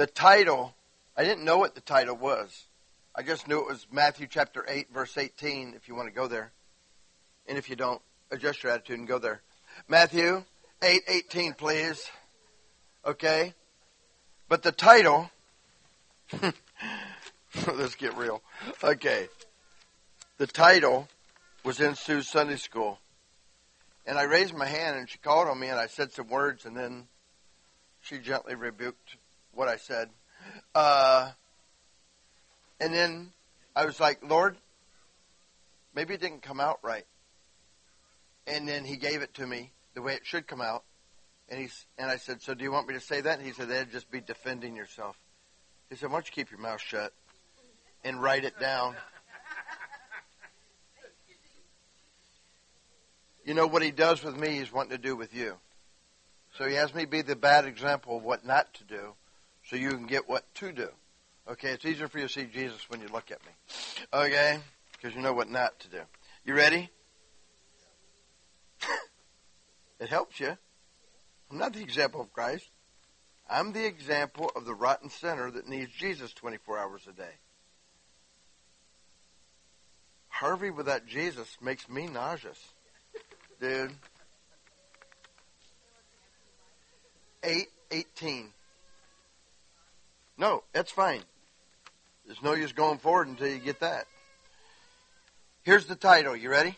The title, I didn't know what the title was. I just knew it was Matthew chapter 8, verse 18, if you want to go there. And if you don't, adjust your attitude and go there. Matthew 8:18, please. Okay? But the title, let's get real. Okay. The title was in Sue's Sunday school. And I raised my hand and she called on me and I said some words and then she gently rebuked what I said. And then I was like, Lord, maybe it didn't come out right. And then he gave it to me the way it should come out. And I said, so do you want me to say that? And he said, that'd just be defending yourself. He said, why don't you keep your mouth shut and write it down? You know what he does with me, he's wanting to do with you. So he has me be the bad example of what not to do so you can get what to do. Okay, it's easier for you to see Jesus when you look at me. Okay, because you know what not to do. You ready? It helps you. I'm not the example of Christ. I'm the example of the rotten sinner that needs Jesus 24 hours a day. Harvey without Jesus makes me nauseous. Dude. 8:18. No, that's fine. There's no use going forward until you get that. Here's the title. You ready?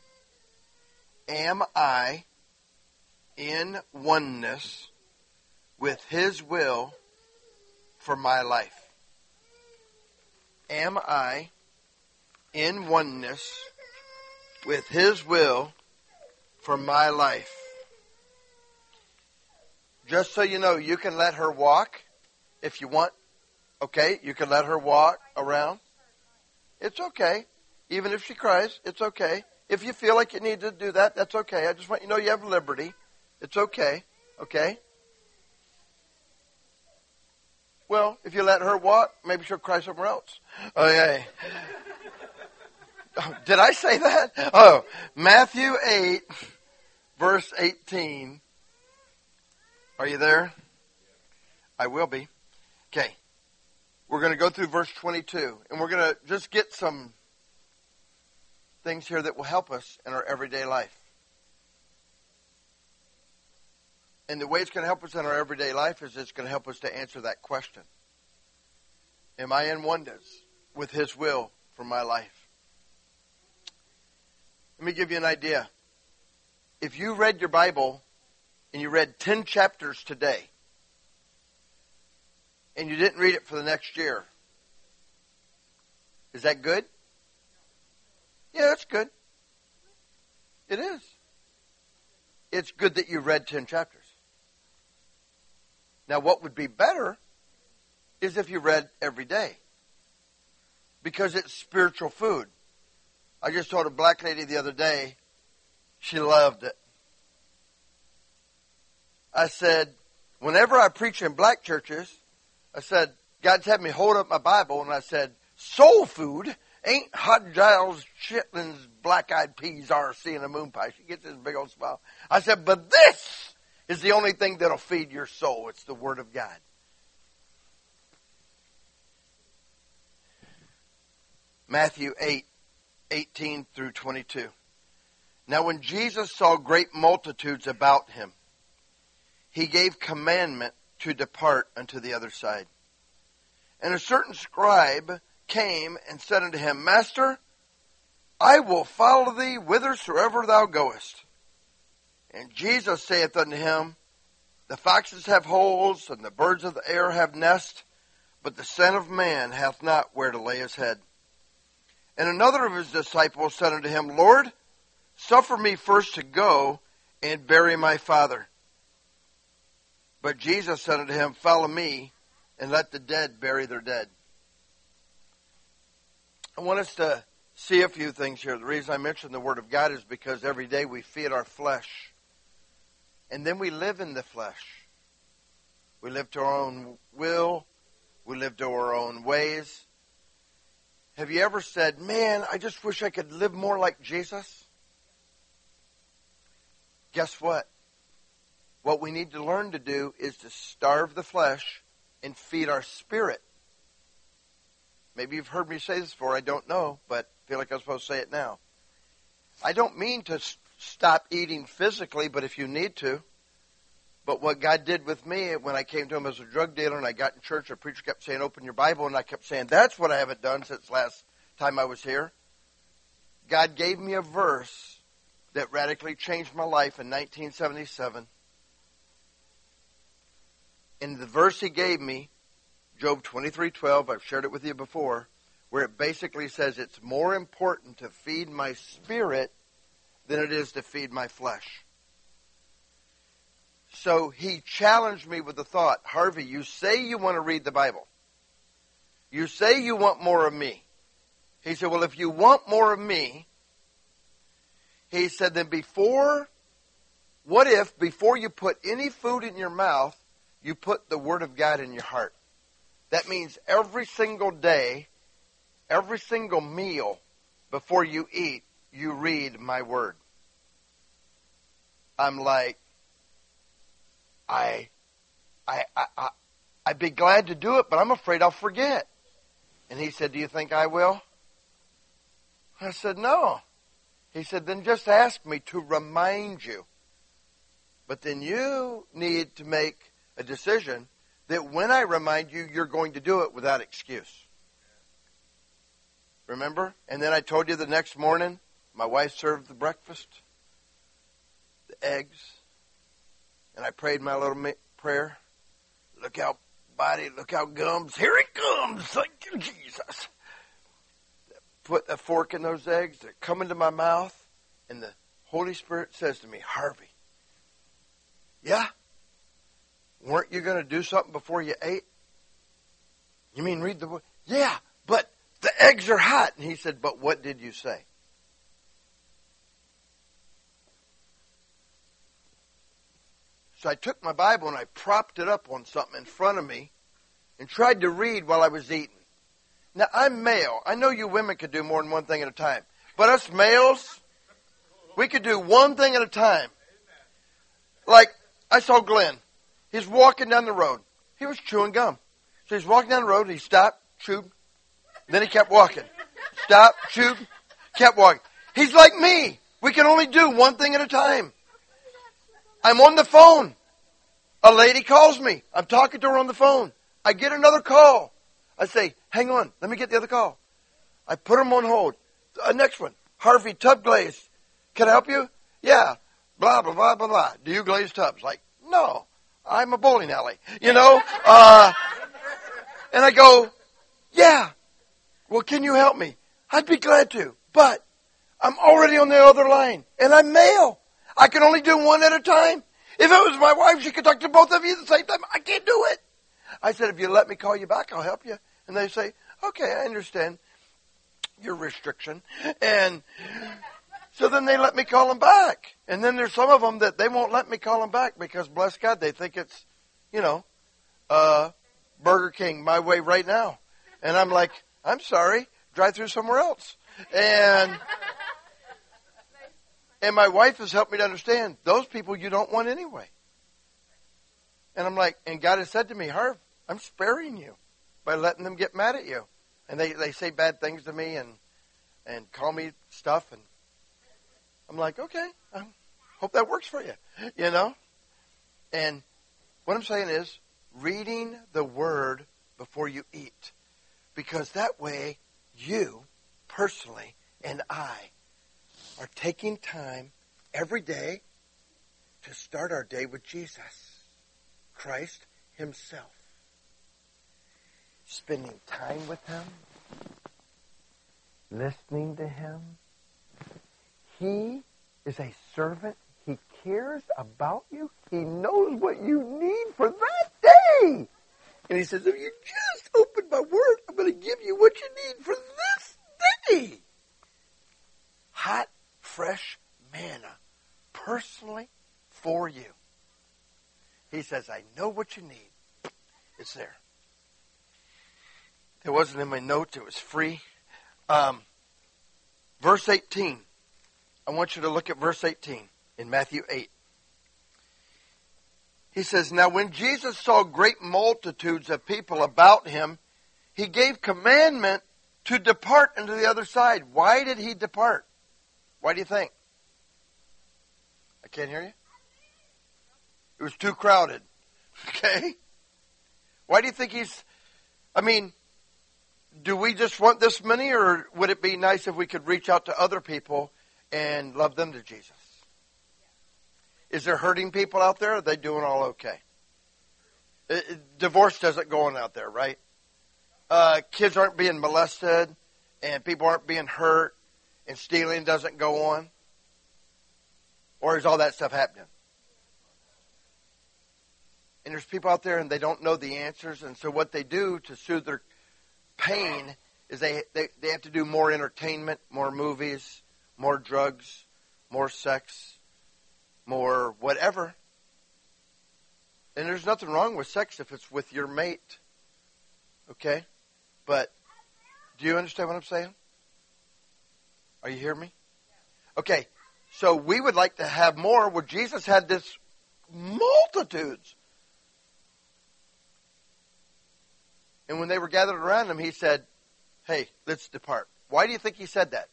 Am I in oneness with His will for my life? Am I in oneness with His will for my life? Just so you know, you can let her walk if you want. Okay, you can let her walk around. It's okay. Even if she cries, it's okay. If you feel like you need to do that, that's okay. I just want you to know you have liberty. It's okay. Okay? Well, if you let her walk, maybe she'll cry somewhere else. Okay. Did I say that? Oh, Matthew 8, verse 18. Are you there? I will be. Okay. We're going to go through verse 22, and we're going to just get some things here that will help us in our everyday life. And the way it's going to help us in our everyday life is it's going to help us to answer that question. Am I in oneness with His will for my life? Let me give you an idea. If you read your Bible and you read 10 chapters today, and you didn't read it for the next year, is that good? Yeah, that's good. It is. It's good that you read 10 chapters. Now, what would be better is if you read every day, because it's spiritual food. I just told a black lady the other day, she loved it. I said, whenever I preach in black churches, I said, God's had me hold up my Bible, and I said, soul food ain't Hot Giles Chitlin's black-eyed peas RC and a moon pie. She gets this big old smile. I said, but this is the only thing that'll feed your soul. It's the Word of God. Matthew 8:18 through 22. Now when Jesus saw great multitudes about him, he gave commandment to depart unto the other side. And a certain scribe came and said unto him, Master, I will follow thee whithersoever thou goest. And Jesus saith unto him, The foxes have holes, and the birds of the air have nests, but the Son of Man hath not where to lay his head. And another of his disciples said unto him, Lord, suffer me first to go and bury my father. But Jesus said unto him, Follow me, and let the dead bury their dead. I want us to see a few things here. The reason I mention the Word of God is because every day we feed our flesh. And then we live in the flesh. We live to our own will. We live to our own ways. Have you ever said, man, I just wish I could live more like Jesus? Guess what? What we need to learn to do is to starve the flesh and feed our spirit. Maybe you've heard me say this before, I don't know, but I feel like I'm supposed to say it now. I don't mean to stop eating physically, but if you need to. But what God did with me when I came to Him as a drug dealer and I got in church, the preacher kept saying, open your Bible, and I kept saying, that's what I haven't done since last time I was here. God gave me a verse that radically changed my life in 1977. And the verse He gave me, Job 23:12, I've shared it with you before, where it basically says it's more important to feed my spirit than it is to feed my flesh. So He challenged me with the thought, Harvey, you say you want to read the Bible. You say you want more of me. He said, well, if you want more of me, he said, then what if before you put any food in your mouth, you put the Word of God in your heart? That means every single day, every single meal before you eat, you read my Word. I'm like, I'd be glad to do it, but I'm afraid I'll forget. And he said, do you think I will? I said, no. He said, then just ask me to remind you. But then you need to make a decision that when I remind you, you're going to do it without excuse. Remember? And then I told you the next morning, my wife served the breakfast, the eggs, and I prayed my little prayer. Look out, body, look out, gums. Here it comes. Thank you, Jesus. Put a fork in those eggs. They come into my mouth, and the Holy Spirit says to me, Harvey, yeah? Weren't you going to do something before you ate? You mean read the book? Yeah, but the eggs are hot. And he said, but what did you say? So I took my Bible and I propped it up on something in front of me and tried to read while I was eating. Now, I'm male. I know you women could do more than one thing at a time. But us males, we could do one thing at a time. Like, I saw Glenn. He's walking down the road. He was chewing gum. So he's walking down the road, and he stopped, chewed, then he kept walking. Stopped, chewed, kept walking. He's like me. We can only do one thing at a time. I'm on the phone. A lady calls me. I'm talking to her on the phone. I get another call. I say, hang on, let me get the other call. I put him on hold. Next one, Harvey, tub glaze. Can I help you? Yeah. Blah, blah, blah, blah, blah. Do you glaze tubs? Like, no, I'm a bowling alley. You know? And I go, yeah. Well, can you help me? I'd be glad to, but I'm already on the other line, and I'm male. I can only do one at a time. If it was my wife, she could talk to both of you at the same time. I can't do it. I said, if you let me call you back, I'll help you. And they say, okay, I understand your restriction. And so then they let me call them back. And then there's some of them that they won't let me call them back because, bless God, they think it's, Burger King, my way right now. And I'm like, I'm sorry, drive through somewhere else. And my wife has helped me to understand those people you don't want anyway. And I'm like, and God has said to me, Harv, I'm sparing you by letting them get mad at you. And they say bad things to me and call me stuff. And I'm like, okay, I hope that works for you, And what I'm saying is reading the Word before you eat. Because that way you personally and I are taking time every day to start our day with Jesus, Christ Himself. Spending time with Him, listening to Him. He is a servant. He cares about you. He knows what you need for that day. And He says, if you just open my Word, I'm going to give you what you need for this day. Hot, fresh manna, personally for you. He says, I know what you need. It's there. It wasn't in my notes. It was free. Verse 18. I want you to look at verse 18 in Matthew 8. He says, now when Jesus saw great multitudes of people about him, he gave commandment to depart into the other side. Why did he depart? Why do you think? I can't hear you. It was too crowded. Okay? Why do you think do we just want this many, or would it be nice if we could reach out to other people and love them to Jesus? Is there hurting people out there? Or are they doing all okay? Divorce doesn't go on out there, right? Kids aren't being molested, and people aren't being hurt, and stealing doesn't go on? Or is all that stuff happening? And there's people out there and they don't know the answers, and so what they do to soothe their pain is they have to do more entertainment, more movies, more drugs, more sex, more whatever. And there's nothing wrong with sex if it's with your mate. Okay? But do you understand what I'm saying? Are you hearing me? Okay. So we would like to have more. Well, Jesus had this multitudes. And when they were gathered around him, he said, hey, let's depart. Why do you think he said that?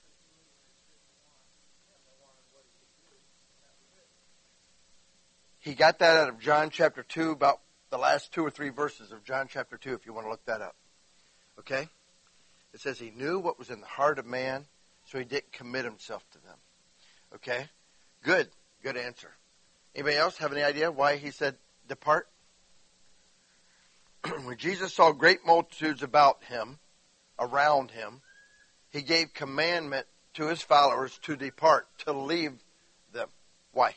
He got that out of John chapter 2, about the last 2 or 3 verses of John chapter 2, if you want to look that up. Okay? It says he knew what was in the heart of man, so he didn't commit himself to them. Okay? Good. Good answer. Anybody else have any idea why he said depart? When Jesus saw great multitudes about him, around him, he gave commandment to his followers to depart, to leave them. Why?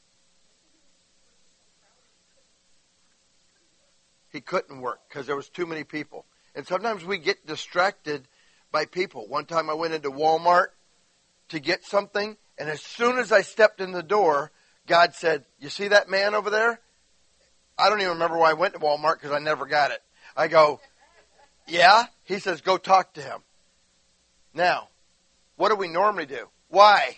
He couldn't work because there was too many people. And sometimes we get distracted by people. One time I went into Walmart to get something, and as soon as I stepped in the door, God said, you see that man over there? I don't even remember why I went to Walmart because I never got it. I go, yeah? He says, go talk to him. Now, what do we normally do? Why?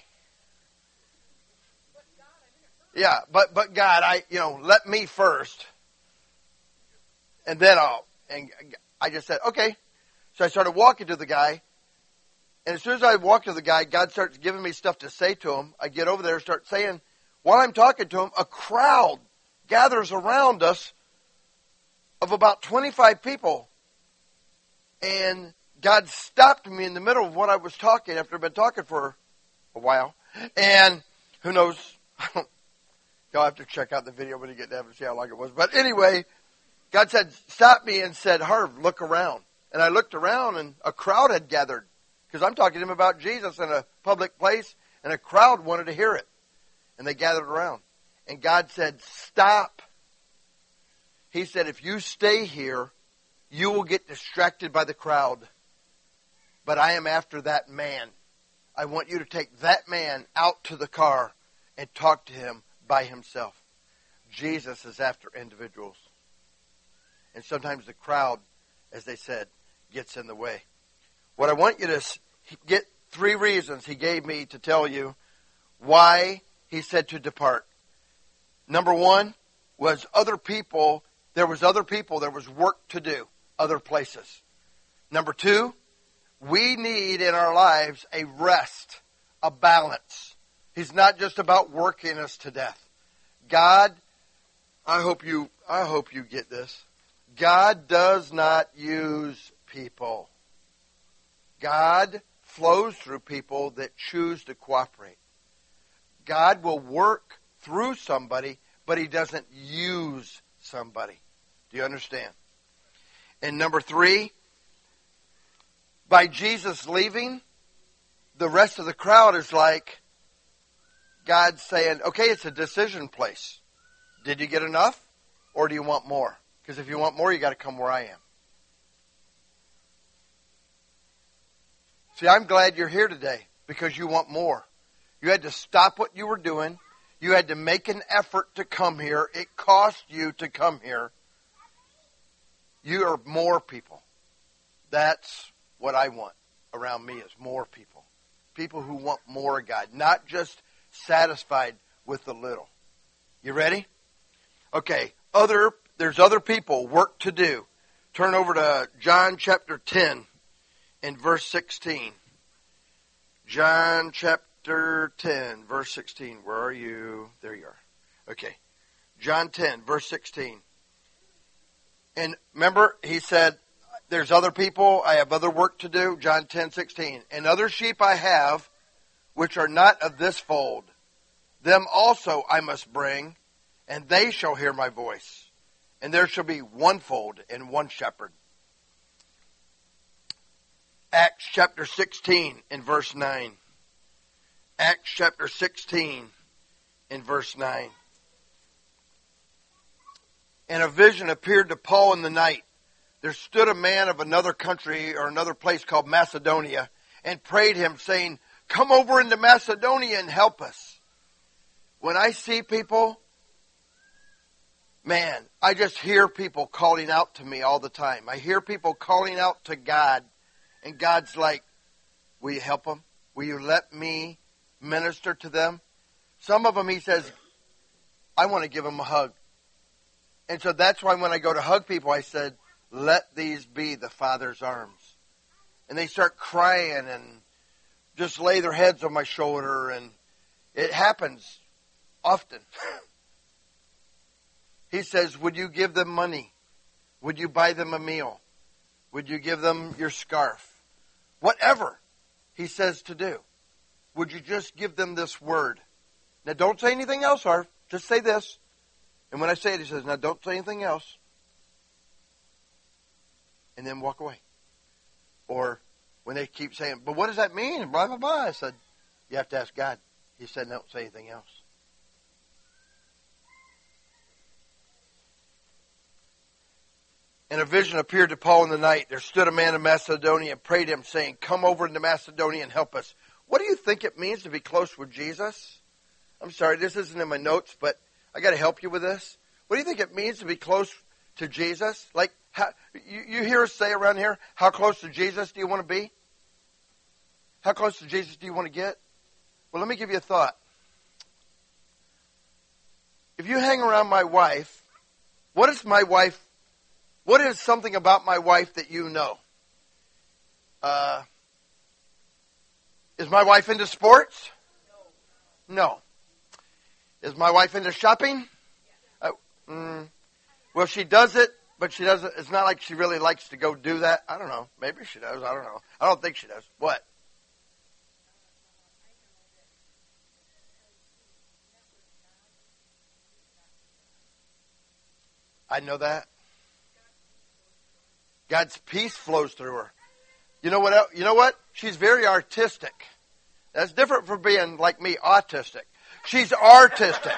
Yeah, but God, let me first. And then I just said, okay. So I started walking to the guy. And as soon as I walked to the guy, God starts giving me stuff to say to him. I get over there and start saying, while I'm talking to him, a crowd gathers around us of about 25 people. And God stopped me in the middle of what I was talking after I'd been talking for a while. And who knows, you'll have to check out the video when you get there and see how long it was. But anyway, God said, stop me, and said, Harv, look around. And I looked around, and a crowd had gathered. Because I'm talking to him about Jesus in a public place, and a crowd wanted to hear it. And they gathered around. And God said, stop. He said, if you stay here, you will get distracted by the crowd. But I am after that man. I want you to take that man out to the car and talk to him by himself. Jesus is after individuals. And sometimes the crowd, as they said, gets in the way. What I want you to get 3 reasons he gave me to tell you why he said to depart. Number 1 was other people. There was work to do, other places. Number 2, we need in our lives a rest, a balance. He's not just about working us to death. God, I hope you get this. God does not use people. God flows through people that choose to cooperate. God will work through somebody, but he doesn't use somebody. Do you understand? And number 3, by Jesus leaving, the rest of the crowd is like God saying, okay, it's a decision place. Did you get enough, or do you want more? Because if you want more, you got to come where I am. See, I'm glad you're here today because you want more. You had to stop what you were doing. You had to make an effort to come here. It cost you to come here. You are more people. That's what I want around me, is more people. People who want more of God, not just satisfied with the little. You ready? Okay, there's other people, work to do. Turn over to John chapter 10 and verse 16. John chapter 10, verse 16. Where are you? There you are. Okay. John 10, verse 16. And remember, he said, there's other people, I have other work to do. John 10, 16. And other sheep I have, which are not of this fold. Them also I must bring, and they shall hear my voice. And there shall be one fold and one shepherd. Acts chapter 16 and verse 9. Acts chapter 16 and verse 9. And a vision appeared to Paul in the night. There stood a man of another country or another place called Macedonia and prayed him, saying, come over into Macedonia and help us. When I see people, man, I just hear people calling out to me all the time. I hear people calling out to God, and God's like, will you help them? Will you let me minister to them? Some of them, he says, I want to give them a hug. And so that's why when I go to hug people, I said, let these be the Father's arms. And they start crying and just lay their heads on my shoulder, and it happens often. He says, would you give them money? Would you buy them a meal? Would you give them your scarf? Whatever he says to do. Would you just give them this word? Now don't say anything else, Harv. Just say this. And when I say it, he says, now don't say anything else. And then walk away. Or when they keep saying, but what does that mean? Blah, blah, blah. I said, you have to ask God. He said, don't say anything else. And a vision appeared to Paul in the night. There stood a man in Macedonia and prayed him, saying, come over into Macedonia and help us. What do you think it means to be close with Jesus? I'm sorry, this isn't in my notes, but I got to help you with this. What do you think it means to be close to Jesus? Like, how, you hear us say around here, how close to Jesus do you want to be? How close to Jesus do you want to get? Well, let me give you a thought. If you hang around my wife, what is something about my wife that you know? Is my wife into sports? No. Is my wife into shopping? Well, she does it, but she doesn't. It's not like she really likes to go do that. I don't know. Maybe she does. I don't know. I don't think she does. What? I know that. God's peace flows through her. You know what? You know what? She's very artistic. That's different from being like me, autistic. She's artistic.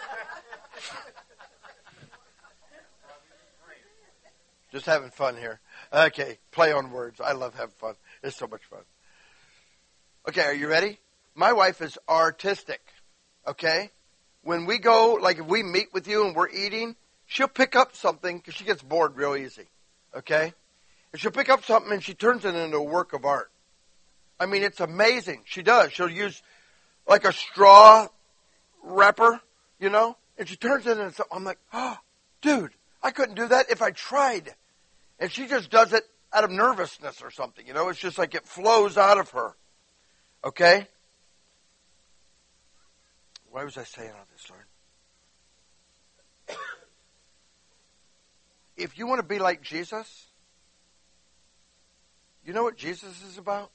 Just having fun here. Okay, play on words. I love having fun. It's so much fun. Okay, are you ready? My wife is artistic. Okay? When we go, like if we meet with you and we're eating, she'll pick up something because she gets bored real easy. Okay? And she'll pick up something and she turns it into a work of art. I mean, it's amazing. She does. She'll use like a straw wrapper, you know, and she turns it into, I'm like, oh, dude, I couldn't do that if I tried. And she just does it out of nervousness or something, you know. It's just like it flows out of her. Okay? Why was I saying all this, Lord? If you want to be like Jesus, you know what Jesus is about?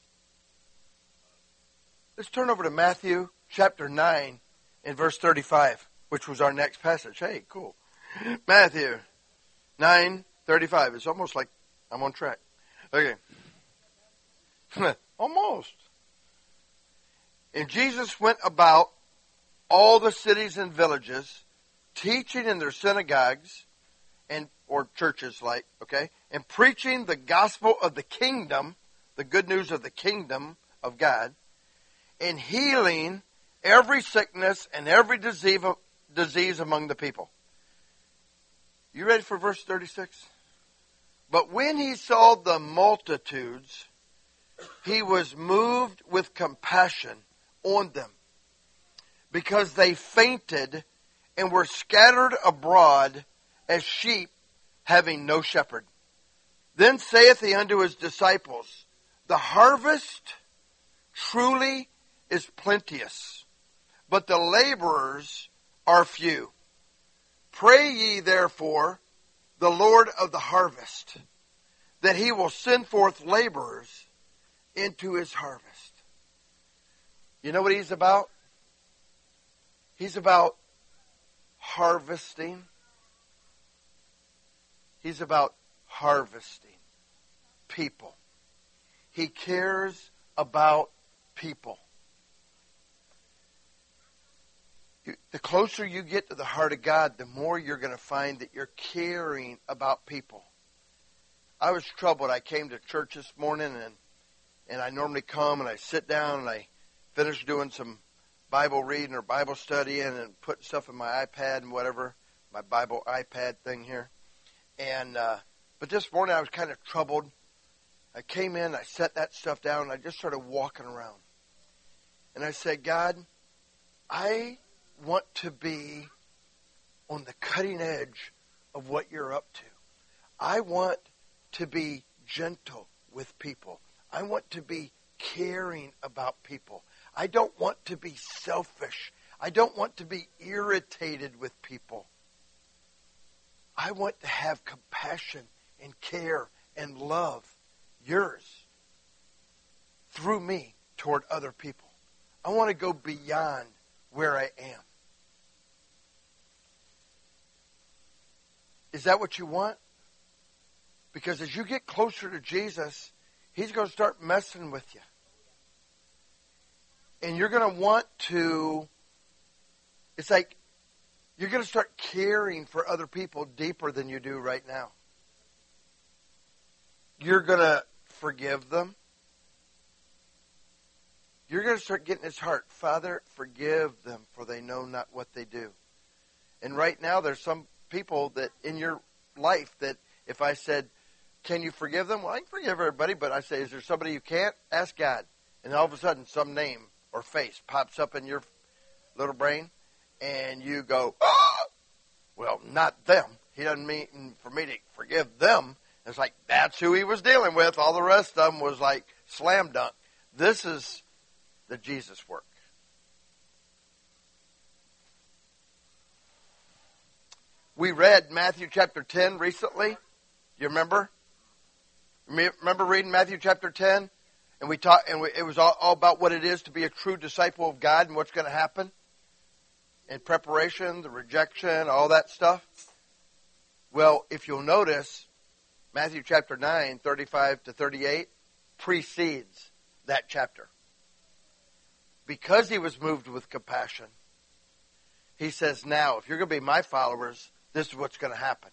Let's turn over to Matthew chapter 9 and verse 35, which was our next passage. Hey, cool. Matthew 9:35. It's almost like I'm on track. Okay. Almost. And Jesus went about all the cities and villages, teaching in their synagogues and or churches like, okay, and preaching the gospel of the kingdom, the good news of the kingdom of God, and healing every sickness and every disease among the people. You ready for verse 36? But when he saw the multitudes, he was moved with compassion on them, because they fainted and were scattered abroad as sheep having no shepherd. Then saith he unto his disciples, the harvest truly is plenteous, but the laborers are few. Pray ye therefore the Lord of the harvest, that he will send forth laborers into his harvest. You know what he's about? He's about harvesting. He's about harvesting people. He cares about people. The closer you get to the heart of God, the more you're going to find that you're caring about people. I was troubled. I came to church this morning, and I normally come and I sit down and I finish doing some Bible reading or Bible studying and putting stuff in my iPad and whatever, my Bible iPad thing here. And but this morning I was kind of troubled. I came in, I set that stuff down, and I just started walking around. And I said, God, I want to be on the cutting edge of what you're up to. I want to be gentle with people. I want to be caring about people. I don't want to be selfish. I don't want to be irritated with people. I want to have compassion and care and love, yours, through me toward other people. I want to go beyond where I am. Is that what you want? Because as you get closer to Jesus, he's going to start messing with you. And you're going to want to, it's like, you're going to start caring for other people deeper than you do right now. You're going to forgive them. You're going to start getting his heart. Father, forgive them, for they know not what they do. And right now, there's some people that in your life that if I said, can you forgive them? Well, I can forgive everybody, but I say, is there somebody you can't? Ask God. And all of a sudden, some name or face pops up in your little brain, and you go, oh! Well, not them. He doesn't mean for me to forgive them. It's like, that's who he was dealing with. All the rest of them was like slam dunk. This is the Jesus work. We read Matthew chapter 10 recently. You remember? Remember reading Matthew chapter 10? And we talked, and it was all about what it is to be a true disciple of God and what's going to happen in preparation, the rejection, all that stuff. Well, if you'll notice, Matthew chapter 9, 35 to 38, precedes that chapter. Because he was moved with compassion, he says, now, if you're going to be my followers, this is what's going to happen.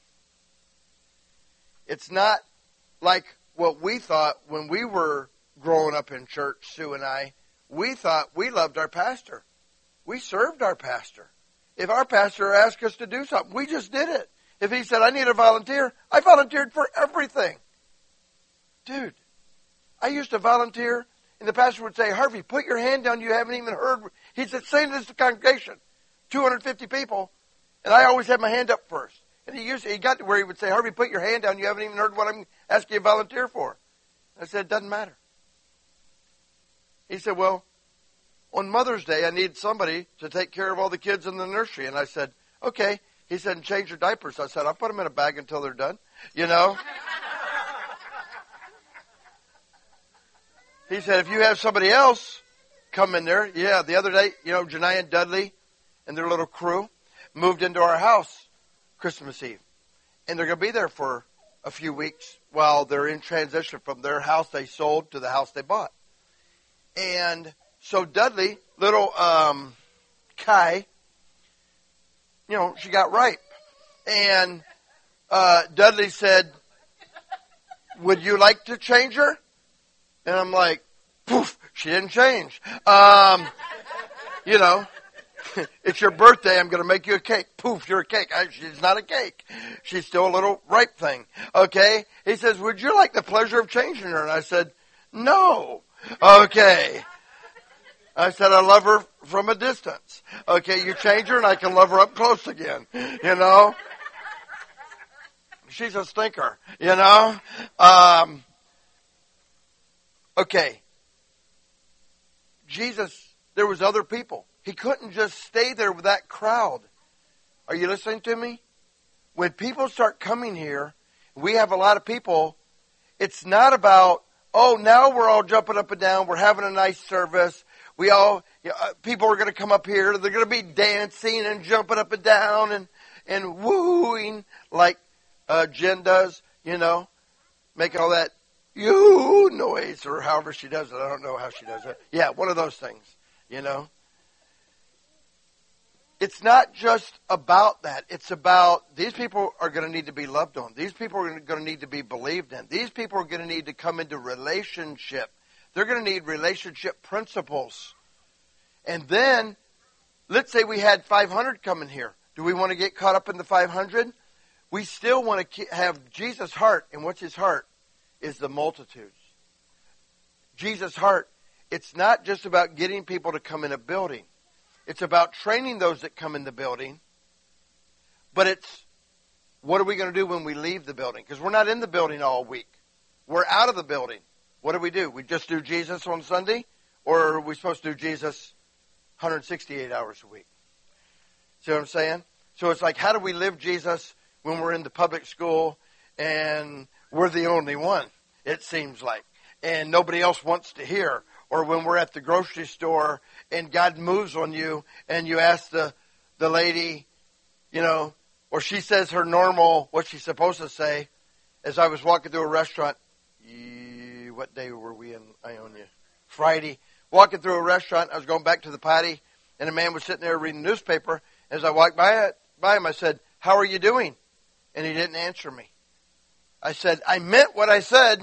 It's not like what we thought when we were growing up in church, Sue and I. We thought we loved our pastor. We served our pastor. If our pastor asked us to do something, we just did it. If he said, I need a volunteer, I volunteered for everything. Dude, I used to volunteer, and the pastor would say, Harvey, put your hand down, you haven't even heard. He said, say this to the congregation, 250 people, and I always had my hand up first. And he got to where he would say, Harvey, put your hand down, you haven't even heard what I'm asking you to volunteer for. I said, it doesn't matter. He said, well, on Mother's Day, I need somebody to take care of all the kids in the nursery. And I said, okay. He said, and change your diapers. I said, I'll put them in a bag until they're done. You know? He said, if you have somebody else come in there. Yeah, the other day, Janiyah and Dudley and their little crew moved into our house Christmas Eve. And they're going to be there for a few weeks while they're in transition from their house they sold to the house they bought. And so Dudley, little Kai, she got ripe. And Dudley said, would you like to change her? And I'm like, poof, she didn't change. It's your birthday, I'm going to make you a cake. Poof, you're a cake. She's not a cake. She's still a little ripe thing. Okay? He says, would you like the pleasure of changing her? And I said, no. Okay. I said, I love her from a distance. Okay, you change her and I can love her up close again. You know? She's a stinker, you know? Okay. Jesus, there was other people. He couldn't just stay there with that crowd. Are you listening to me? When people start coming here, we have a lot of people. It's not about, oh, now we're all jumping up and down. We're having a nice service. People are going to come up here. They're going to be dancing and jumping up and down and wooing like Jen does, you know, making all that yoo noise or however she does it. I don't know how she does it. Yeah, one of those things, you know. It's not just about that. It's about these people are going to need to be loved on. These people are going to need to be believed in. These people are going to need to come into relationship. They're going to need relationship principles. And then, let's say we had 500 coming here. Do we want to get caught up in the 500? We still want to have Jesus' heart. And what's his heart? Is the multitudes. Jesus' heart, it's not just about getting people to come in a building. It's about training those that come in the building. But it's, what are we going to do when we leave the building? Because we're not in the building all week. We're out of the building. What do? We just do Jesus on Sunday? Or are we supposed to do Jesus 168 hours a week? See what I'm saying? So it's like, how do we live Jesus when we're in the public school and we're the only one, it seems like, and nobody else wants to hear? Or when we're at the grocery store and God moves on you and you ask the lady, you know, or she says her normal, what she's supposed to say. As I was walking through a restaurant, what day were we in Ionia? Friday. Walking through a restaurant, I was going back to the potty, and a man was sitting there reading the newspaper. As I walked by him, I said, "How are you doing?" And he didn't answer me. I said, "I meant what I said."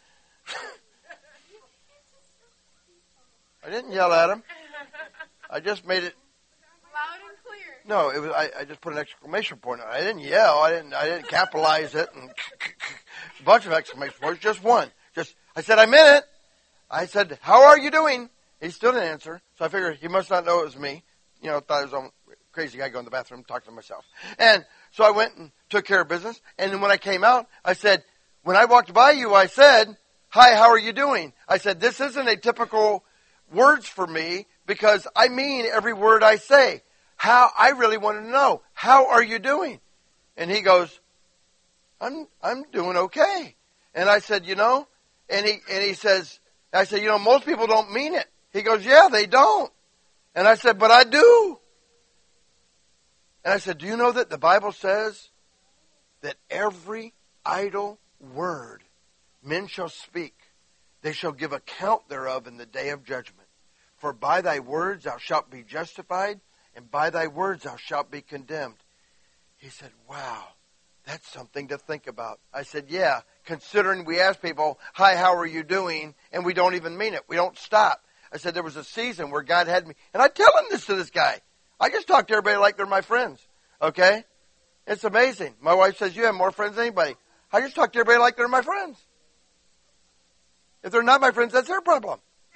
I didn't yell at him. I just made it loud and clear. No, it was. I just put an exclamation point on it. I didn't yell. I didn't capitalize it and a bunch of exclamation points. Just one. I said, "I meant it." I said, "How are you doing?" He still didn't answer. So I figured he must not know it was me. You know, thought I was a crazy guy going to the bathroom, talking to myself. And so I went and took care of business. And then when I came out, I said, "When I walked by you, I said, 'Hi, how are you doing?' I said, 'This isn't a typical words for me because I mean every word I say. I really want to know, how are you doing?'" And he goes, I'm doing okay." And I said, "You know," and he says, I said, "You know, most people don't mean it." He goes, "Yeah, they don't." And I said, "But I do." And I said, "Do you know that the Bible says that every idle word men shall speak, they shall give account thereof in the day of judgment. For by thy words thou shalt be justified, and by thy words thou shalt be condemned." He said, "Wow, that's something to think about." I said, "Yeah, considering we ask people, 'Hi, how are you doing?' and we don't even mean it. We don't stop." I said, there was a season where God had me, and I tell him this to this guy. I just talk to everybody like they're my friends, okay? It's amazing. My wife says, "You have more friends than anybody." I just talk to everybody like they're my friends. If they're not my friends, that's their problem.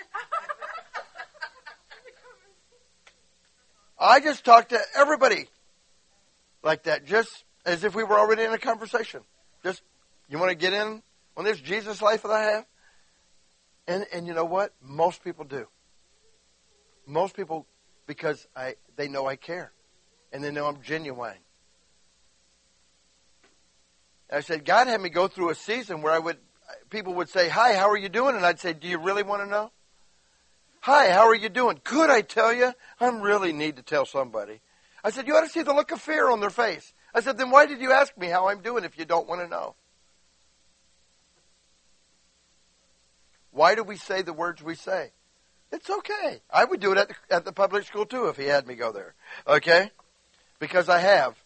I just talk to everybody like that, just as if we were already in a conversation. Just, you want to get in on this Jesus life that I have? And you know what? Most people do. Most people, because they know I care. And they know I'm genuine. And I said, God had me go through a season where people would say, "Hi, how are you doing?" And I'd say, "Do you really want to know?" "Hi, how are you doing?" "Could I tell you?" I really need to tell somebody. I said, "You ought to see the look of fear on their face." I said, "Then why did you ask me how I'm doing if you don't want to know?" Why do we say the words we say? It's okay. I would do it at the public school too if he had me go there. Okay? Because I have.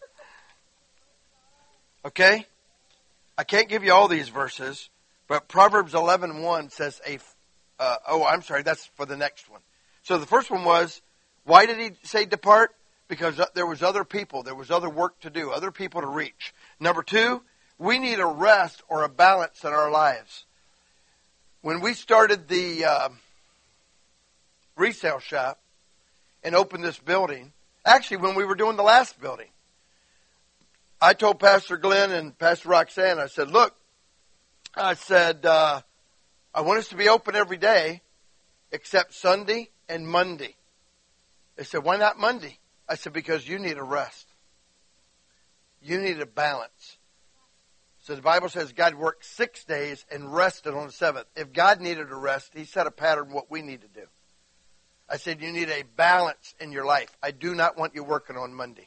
Okay? I can't give you all these verses, but Proverbs 11:1 says that's for the next one. So the first one was, why did he say depart? Because there was other people. There was other work to do, other people to reach. Number two, we need a rest or a balance in our lives. When we started the resale shop and opened this building. Actually, when we were doing the last building, I told Pastor Glenn and Pastor Roxanne, I said, look, I want us to be open every day except Sunday and Monday. They said, why not Monday? I said, because you need a rest. You need a balance. So the Bible says God worked 6 days and rested on the seventh. If God needed a rest, He set a pattern what we need to do. I said, you need a balance in your life. I do not want you working on Monday.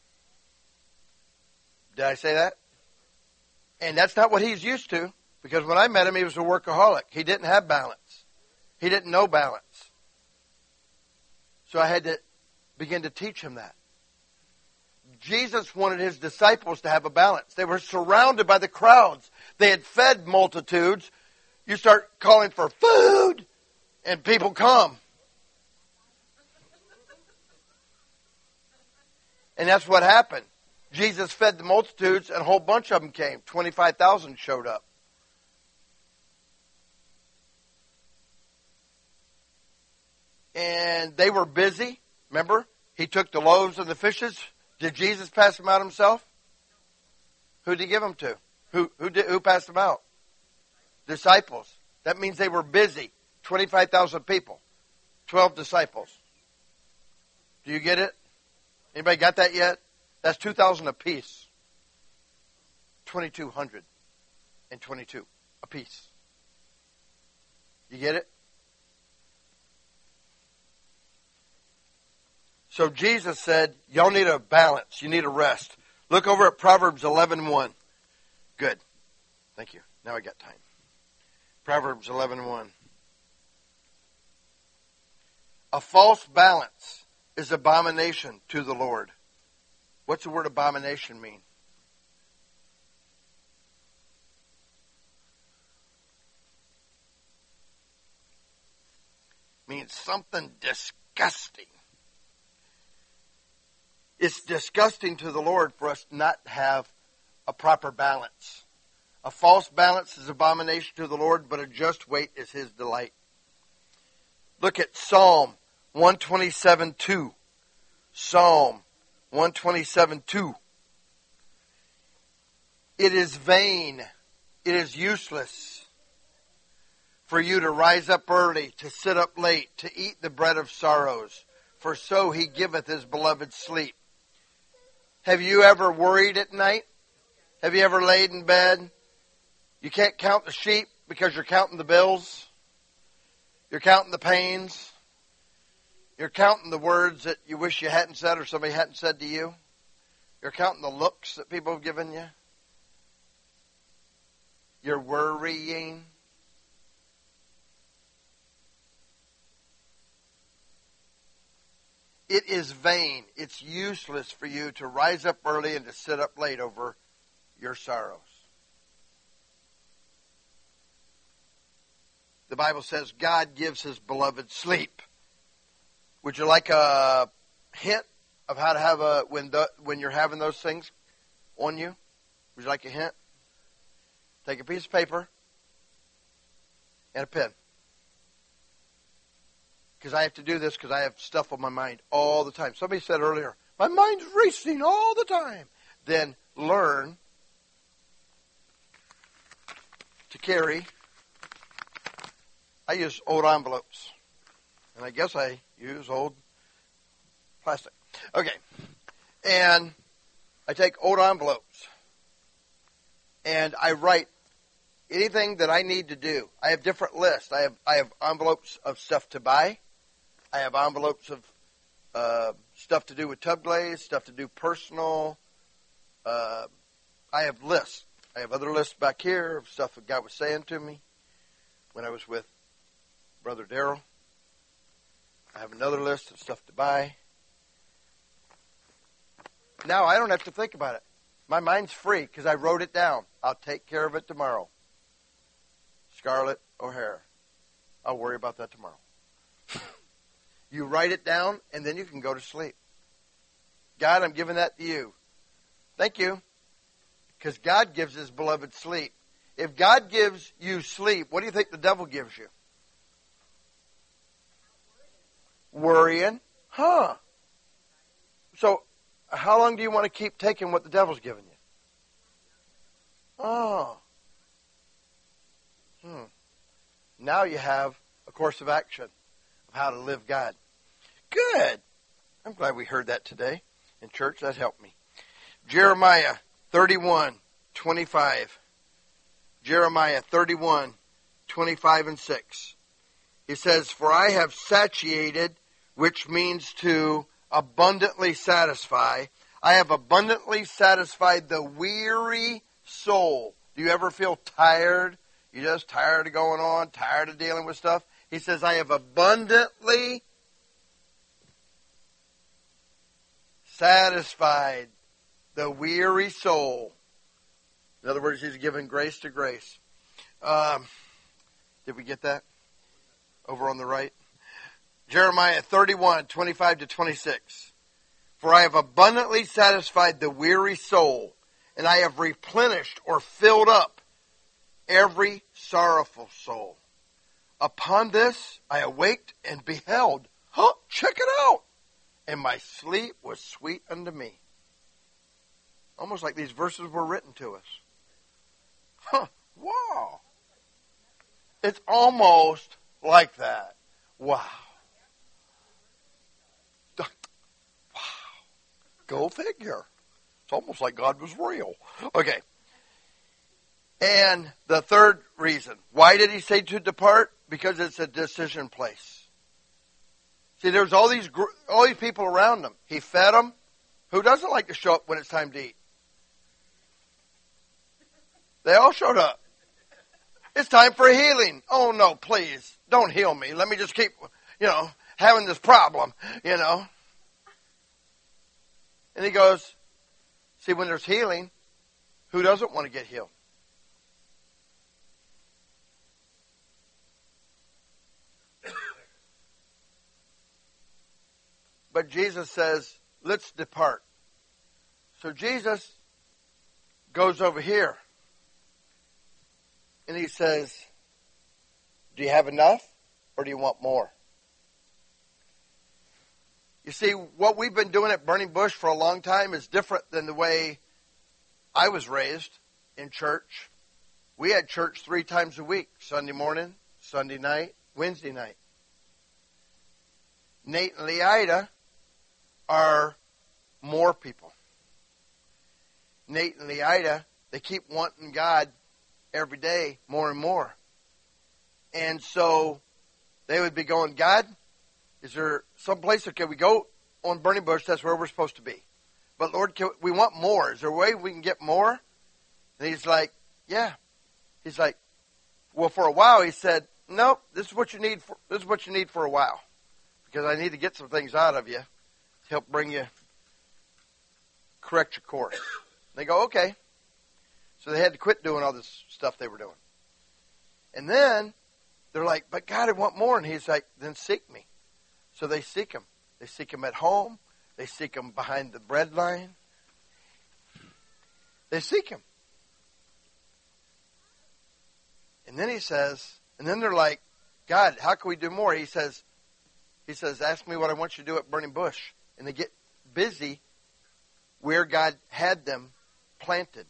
Did I say that? And that's not what he's used to, because when I met him, he was a workaholic. He didn't have balance. He didn't know balance. So I had to begin to teach him that. Jesus wanted his disciples to have a balance. They were surrounded by the crowds. They had fed multitudes. You start calling for food, and people come. And that's what happened. Jesus fed the multitudes, and a whole bunch of them came. 25,000 showed up. And they were busy. Remember? He took the loaves and the fishes. Did Jesus pass them out himself? Who did he give them to? Who passed them out? Disciples. That means they were busy. 25,000 people. 12 disciples. Do you get it? Anybody got that yet? That's 2,000 apiece. 2,222 apiece. You get it? So Jesus said, y'all need a balance. You need a rest. Look over at Proverbs 11:1. Good. Thank you. Now I got time. Proverbs 11:1. A false balance is abomination to the Lord. What's the word abomination mean? It means something disgusting. It's disgusting to the Lord for us not to have a proper balance. A false balance is abomination to the Lord, but a just weight is His delight. Look at Psalm 127:2. Psalm 127:2. It is vain, it is useless for you to rise up early, to sit up late, to eat the bread of sorrows, for so He giveth His beloved sleep. Have you ever worried at night? Have you ever laid in bed? You can't count the sheep because you're counting the bills. You're counting the pains. You're counting the words that you wish you hadn't said or somebody hadn't said to you. You're counting the looks that people have given you. You're worrying. It is vain. It's useless for you to rise up early and to sit up late over your sorrows. The Bible says God gives His beloved sleep. Would you like a hint of how to have when you're having those things on you? Would you like a hint? Take a piece of paper and a pen. Because I have to do this because I have stuff on my mind all the time. Somebody said earlier, my mind's racing all the time. Then learn to carry. I use old envelopes. And I guess I use old plastic. Okay. And I take old envelopes. And I write anything that I need to do. I have different lists. I have envelopes of stuff to buy. I have envelopes of stuff to do with tub glaze, stuff to do personal. I have lists. I have other lists back here of stuff that God was saying to me when I was with Brother Darrell. I have another list of stuff to buy. Now I don't have to think about it. My mind's free because I wrote it down. I'll take care of it tomorrow. Scarlett O'Hara. I'll worry about that tomorrow. You write it down, and then you can go to sleep. God, I'm giving that to you. Thank you. Because God gives His beloved sleep. If God gives you sleep, what do you think the devil gives you? worrying. Huh. So, how long do you want to keep taking what the devil's giving you? Oh. Now you have a course of action of how to live God. Good. I'm glad we heard that today in church. That helped me. Jeremiah 31:25. Jeremiah 31:25 and 6. He says, "For I have satiated," which means to abundantly satisfy. "I have abundantly satisfied the weary soul." Do you ever feel tired? You're just tired of going on, tired of dealing with stuff? He says, "I have abundantly satisfied the weary soul." In other words, he's giving grace to grace. Did we get that? Over on the right. Jeremiah 31:25 to 26. "For I have abundantly satisfied the weary soul, and I have replenished or filled up every sorrowful soul. Upon this I awaked and beheld." Check it out. "And my sleep was sweet unto me." Almost like these verses were written to us. Wow. It's almost like that. Wow. Go figure. It's almost like God was real. Okay. And the third reason. Why did he say to depart? Because it's a decision place. See, there's all these people around him. He fed them. Who doesn't like to show up when it's time to eat? They all showed up. It's time for healing. "Oh, no, please, don't heal me. Let me just keep, having this problem, And he goes, see, when there's healing, who doesn't want to get healed? But Jesus says, let's depart. So Jesus goes over here. And he says, do you have enough or do you want more? You see, what we've been doing at Burning Bush for a long time is different than the way I was raised in church. We had church 3 times a week, Sunday morning, Sunday night, Wednesday night. Nate and Leida are more people. Nate and Leida, they keep wanting God every day more and more. And so they would be going, God, is there some place that can we go on Burning Bush? That's where we're supposed to be. But Lord, we want more. Is there a way we can get more? And he's like, yeah. He's like, well, for a while, he said, nope, this is what you need for a while. Because I need to get some things out of you to help bring you, correct your course. They go, okay. So they had to quit doing all this stuff they were doing. And then they're like, but God, I want more. And he's like, then seek me. So they seek him. They seek him at home. They seek him behind the bread line. They seek him. And then he says, and then they're like, God, how can we do more? He says, ask me what I want you to do at Burning Bush. And they get busy where God had them planted.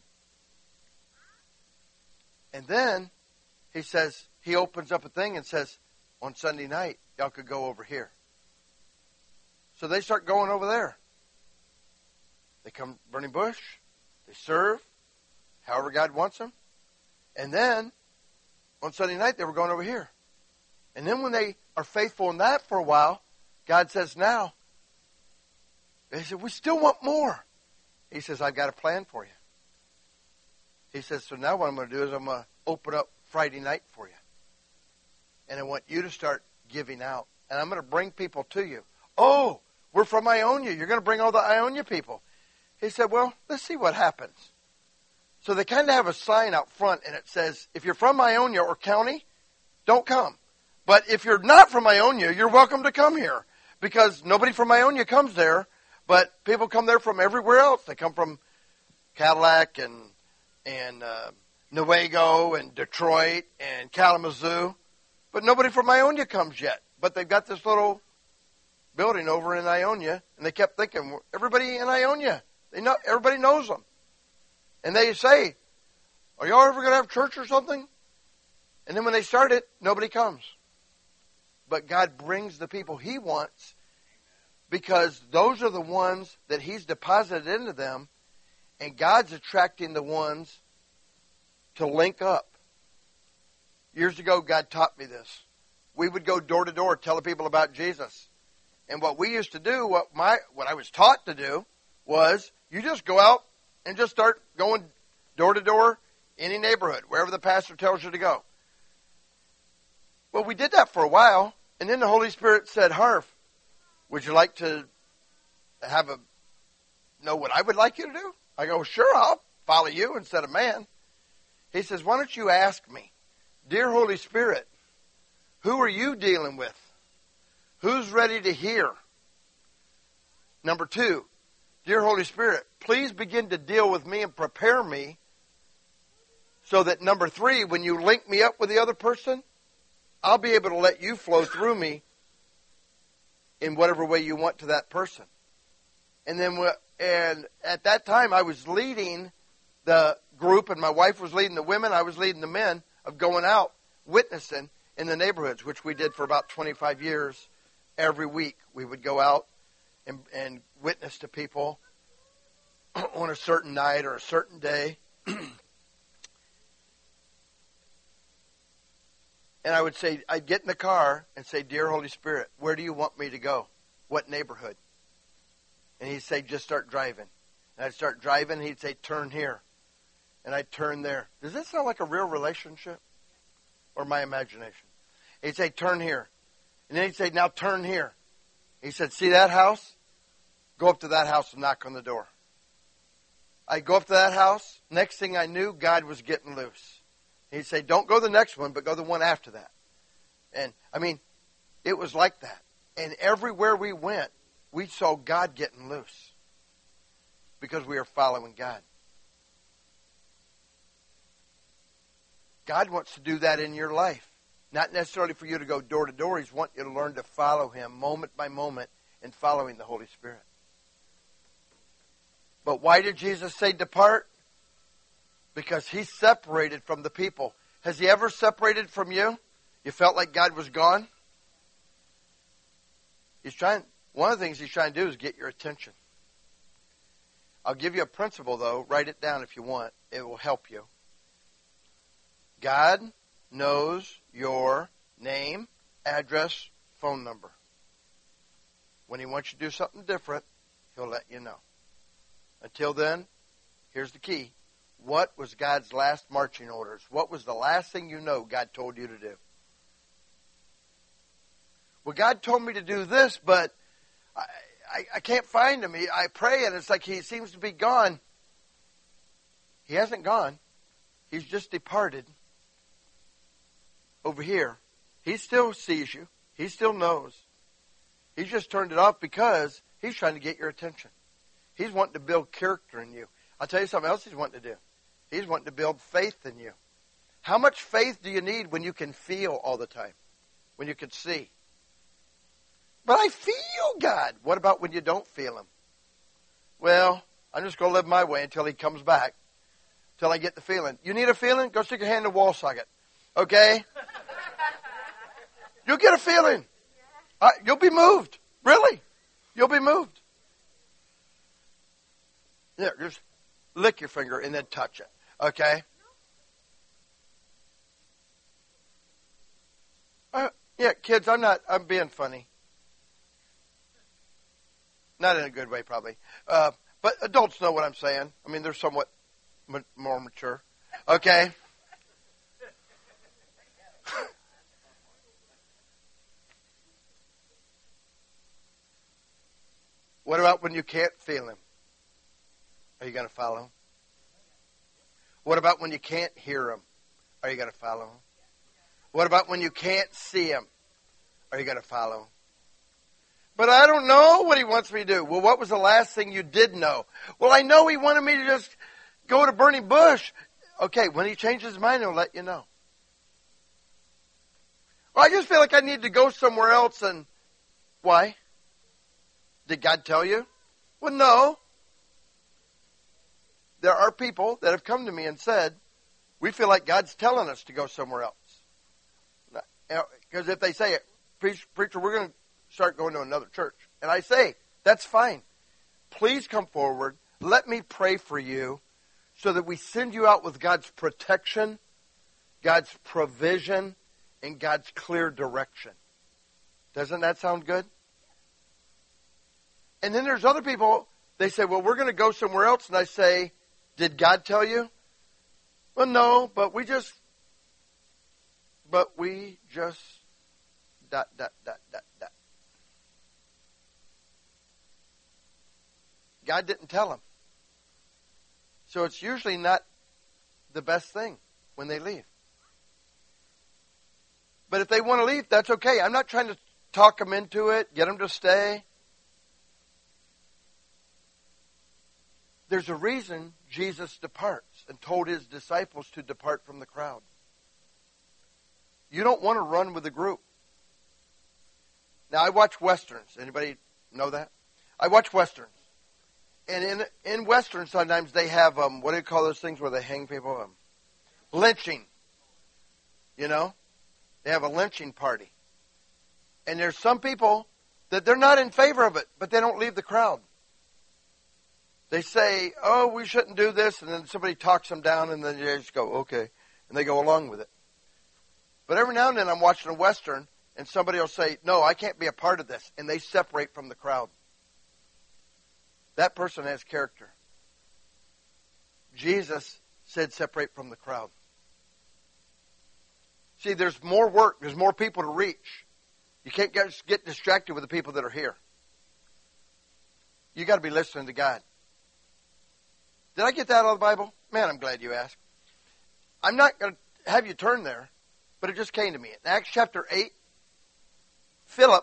And then he says, he opens up a thing and says, on Sunday night, y'all could go over here. So they start going over there. They come Burning Bush. They serve however God wants them. And then on Sunday night, they were going over here. And then when they are faithful in that for a while, God says, now, they said, we still want more. He says, I've got a plan for you. He says, so now what I'm going to do is I'm going to open up Friday night for you. And I want you to start giving out. And I'm going to bring people to you. Oh, we're from Ionia. You're going to bring all the Ionia people. He said, well, let's see what happens. So they kind of have a sign out front, and it says, if you're from Ionia or county, don't come. But if you're not from Ionia, you're welcome to come here. Because nobody from Ionia comes there, but people come there from everywhere else. They come from Cadillac and Newaygo and Detroit and Kalamazoo. But nobody from Ionia comes yet. But they've got this little building over in Ionia, and they kept thinking, everybody in Ionia, everybody knows them. And they say, are y'all ever going to have church or something? And then when they start it, nobody comes. But God brings the people He wants, because those are the ones that He's deposited into them, and God's attracting the ones to link up. Years ago, God taught me this. We would go door to door telling people about Jesus. And what we used to do, what I was taught to do, was you just go out and just start going door to door, any neighborhood, wherever the pastor tells you to go. Well, we did that for a while, and then the Holy Spirit said, Harf, would you like to know what I would like you to do? I go, sure, I'll follow you instead of man. He says, why don't you ask me, dear Holy Spirit, who are you dealing with? Who's ready to hear? Number 2, dear Holy Spirit, please begin to deal with me and prepare me so that number 3, when you link me up with the other person, I'll be able to let you flow through me in whatever way you want to that person. And at that time, I was leading the group, and my wife was leading the women. I was leading the men of going out witnessing in the neighborhoods, which we did for about 25 years. Every week, we would go out and witness to people on a certain night or a certain day. And I would say, I'd get in the car and say, dear Holy Spirit, where do you want me to go? What neighborhood? And he'd say, just start driving. And I'd start driving, and he'd say, turn here. And I'd turn there. Does this sound like a real relationship? Or my imagination? He'd say, turn here. And then he'd say, now turn here. He said, see that house? Go up to that house and knock on the door. I'd go up to that house. Next thing I knew, God was getting loose. He'd say, don't go to the next one, but go to the one after that. And, it was like that. And everywhere we went, we saw God getting loose because we were following God. God wants to do that in your life. Not necessarily for you to go door to door. He's wanting you to learn to follow Him moment by moment in following the Holy Spirit. But why did Jesus say depart? Because He separated from the people. Has He ever separated from you? You felt like God was gone? One of the things He's trying to do is get your attention. I'll give you a principle, though. Write it down if you want. It will help you. God knows your name, address, phone number. When He wants you to do something different, He'll let you know. Until then, here's the key. What was God's last marching orders? What was the last thing you know God told you to do? Well, God told me to do this, but I can't find Him. I pray, and it's like He seems to be gone. He hasn't gone. He's just departed. Over here, He still sees you. He still knows. He's just turned it off because He's trying to get your attention. He's wanting to build character in you. I'll tell you something else He's wanting to do. He's wanting to build faith in you. How much faith do you need when you can feel all the time? When you can see? But I feel God. What about when you don't feel Him? Well, I'm just going to live my way until He comes back. Until I get the feeling. You need a feeling? Go stick your hand in the wall socket. Okay? You'll get a feeling. You'll be moved. Really. You'll be moved. There, just lick your finger and then touch it. Okay? Yeah, kids, I'm being funny. Not in a good way, probably. But adults know what I'm saying. They're somewhat more mature. Okay? What about when you can't feel Him? Are you going to follow Him? What about when you can't hear Him? Are you going to follow Him? What about when you can't see Him? Are you going to follow Him? But I don't know what He wants me to do. Well, what was the last thing you did know? Well, I know He wanted me to just go to Burning Bush. Okay, when He changes His mind, He'll let you know. Well, I just feel like I need to go somewhere else. And why? Did God tell you? Well, no. There are people that have come to me and said, we feel like God's telling us to go somewhere else. Because if they say, preacher, we're going to start going to another church. And I say, that's fine. Please come forward. Let me pray for you so that we send you out with God's protection, God's provision, and God's clear direction. Doesn't that sound good? And then there's other people, they say, well, we're going to go somewhere else. And I say, did God tell you? Well, no, but we just, dot. God didn't tell them. So it's usually not the best thing when they leave. But if they want to leave, that's okay. I'm not trying to talk them into it, get them to stay. There's a reason Jesus departs and told his disciples to depart from the crowd. You don't want to run with the group. Now, I watch Westerns. Anybody know that? I watch Westerns. And in Westerns, sometimes they have, what do you call those things where they hang people? Lynching. You know? They have a lynching party. And there's some people that they're not in favor of it, but they don't leave the crowd. They say, oh, we shouldn't do this, and then somebody talks them down, and then they just go, okay, and they go along with it. But every now and then I'm watching a Western, and somebody will say, no, I can't be a part of this, and they separate from the crowd. That person has character. Jesus said separate from the crowd. See, there's more work, there's more people to reach. You can't get distracted with the people that are here. You got to be listening to God. Did I get that out of the Bible? Man, I'm glad you asked. I'm not going to have you turn there, but it just came to me. In Acts chapter 8, Philip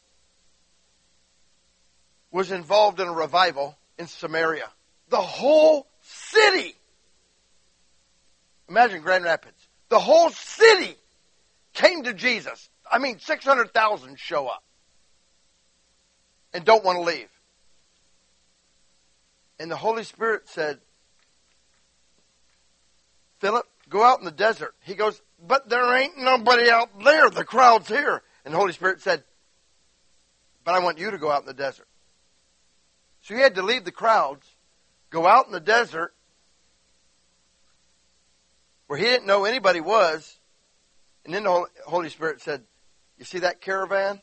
was involved in a revival in Samaria. The whole city. Imagine Grand Rapids. The whole city came to Jesus. I mean, 600,000 show up and don't want to leave. And the Holy Spirit said, Philip, go out in the desert. He goes, but there ain't nobody out there. The crowd's here. And the Holy Spirit said, but I want you to go out in the desert. So he had to leave the crowds, go out in the desert where he didn't know anybody was. And then the Holy Spirit said, you see that caravan?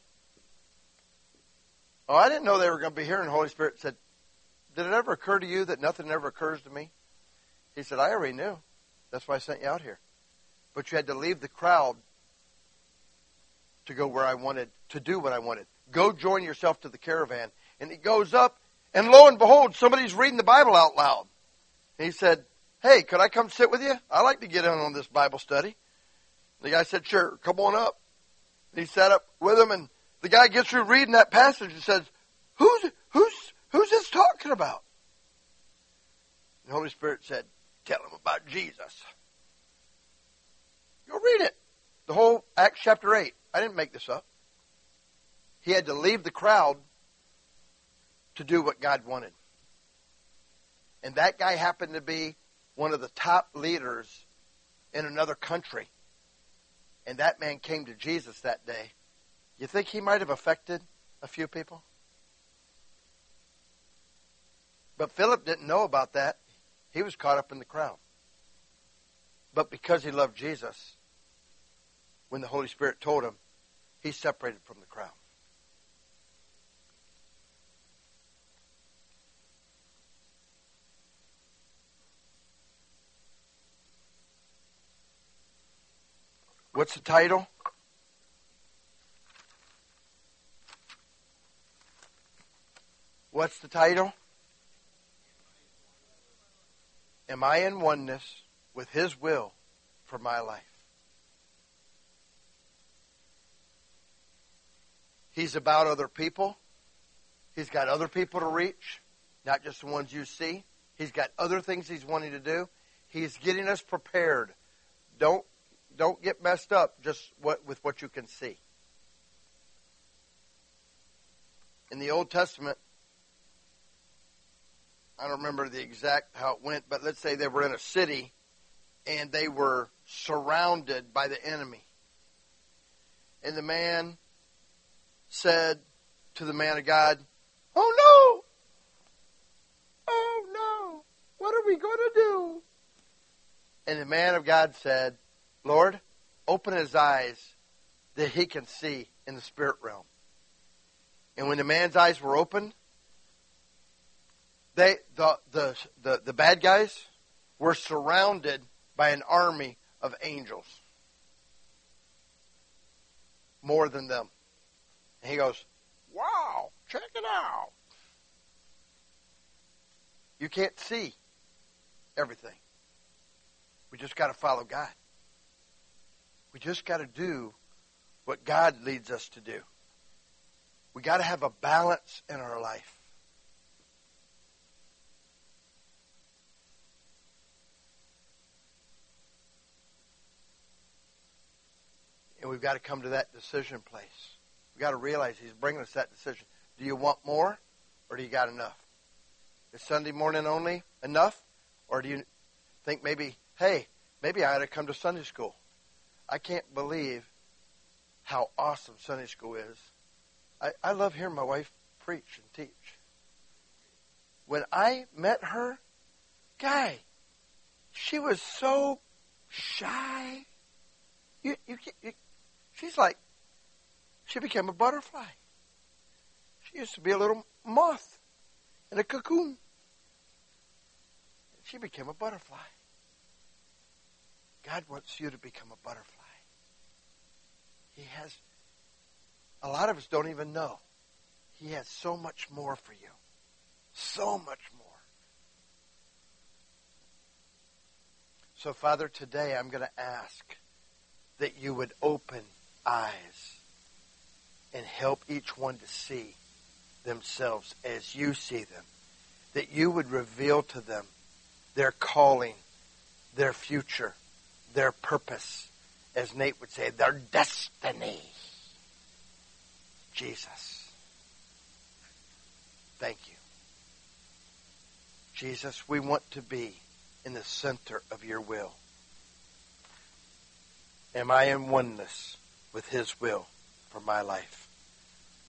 Oh, I didn't know they were going to be here. And the Holy Spirit said, did it ever occur to you that nothing ever occurs to me? He said, I already knew. That's why I sent you out here. But you had to leave the crowd to go where I wanted, to do what I wanted. Go join yourself to the caravan. And he goes up, and lo and behold, somebody's reading the Bible out loud. And he said, hey, could I come sit with you? I like to get in on this Bible study. The guy said, sure, come on up. And he sat up with him, and the guy gets through reading that passage and says, who's this talking about? And the Holy Spirit said, tell him about Jesus. Go read it. The whole Acts chapter 8. I didn't make this up. He had to leave the crowd to do what God wanted. And that guy happened to be one of the top leaders in another country. And that man came to Jesus that day. You think he might have affected a few people? But Philip didn't know about that. He was caught up in the crowd. But because he loved Jesus, when the Holy Spirit told him, he separated from the crowd. What's the title? What's the title? Am I in oneness with His will for my life? He's about other people. He's got other people to reach, not just the ones you see. He's got other things He's wanting to do. He's getting us prepared. Don't get messed up just with what you can see. In the Old Testament, I don't remember the exact how it went, but let's say they were in a city and they were surrounded by the enemy. And the man said to the man of God, "Oh no! Oh no! What are we going to do?" And the man of God said, "Lord, open his eyes that he can see in the spirit realm." And when the man's eyes were opened, the bad guys were surrounded by an army of angels. More than them. And he goes, "Wow, check it out." You can't see everything. We just got to follow God. We just got to do what God leads us to do. We got to have a balance in our life. And we've got to come to that decision place. We've got to realize He's bringing us that decision. Do you want more, or do you got enough? Is Sunday morning only enough? Or do you think maybe, hey, maybe I ought to come to Sunday school? I can't believe how awesome Sunday school is. I love hearing my wife preach and teach. When I met her, Guy, she was so shy. She's like, she became a butterfly. She used to be a little moth in a cocoon. She became a butterfly. God wants you to become a butterfly. He has, a lot of us don't even know. He has so much more for you. So much more. So, Father, today I'm going to ask that you would open eyes and help each one to see themselves as you see them. That you would reveal to them their calling, their future, their purpose. As Nate would say, their destiny. Jesus. Thank you. Jesus, we want to be in the center of your will. Am I in oneness with His will for my life?